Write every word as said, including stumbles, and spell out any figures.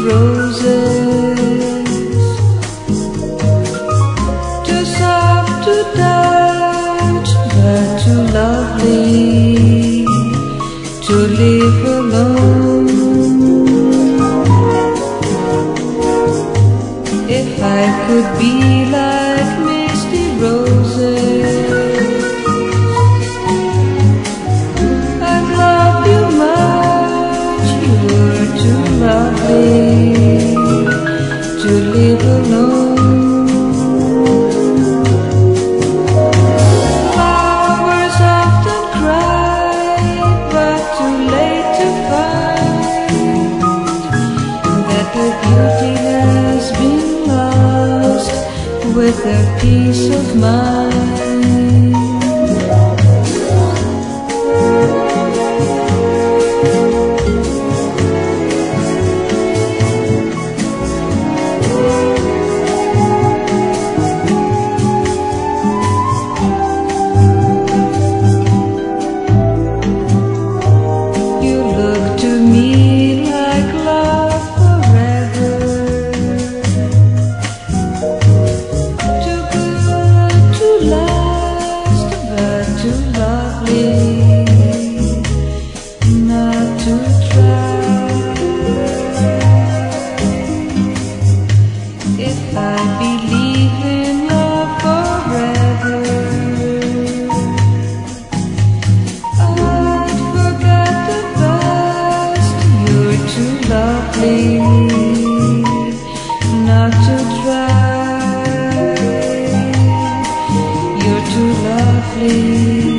roses, too soft to touch, but too lovely to live alone. If I could be like misty roses, I'd love you much. You're too lovely to live alone. Flowers often cry, but too late to find that their beauty has been lost with their peace of mind. You look to me like love forever, too good to last, but too lovely not to try. If I believe in love forever, I'd forget the past. You're too lovely not to try. You're too lovely